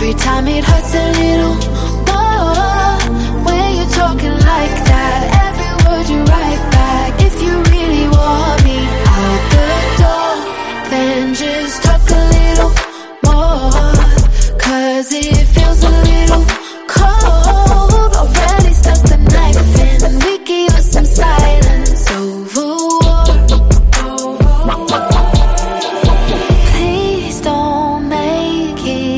every time it hurts a little more when you're talking like that. Every word you